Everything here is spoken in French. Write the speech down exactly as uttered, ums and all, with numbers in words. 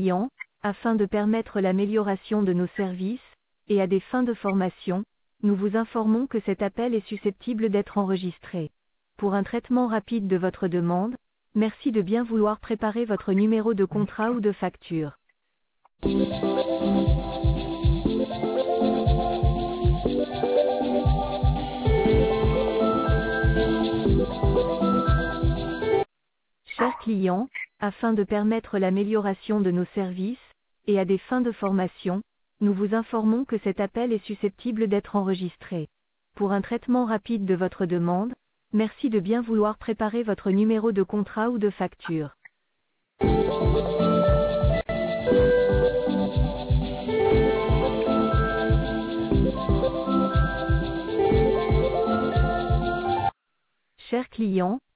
client, afin de permettre l'amélioration de nos services, et à des fins de formation, nous vous informons que cet appel est susceptible d'être enregistré. Pour un traitement rapide de votre demande, merci de bien vouloir préparer votre numéro de contrat ou de facture. Chers clients, afin de permettre l'amélioration de nos services, et à des fins de formation, nous vous informons que cet appel est susceptible d'être enregistré. Pour un traitement rapide de votre demande, merci de bien vouloir préparer votre numéro de contrat ou de facture. Chers clients,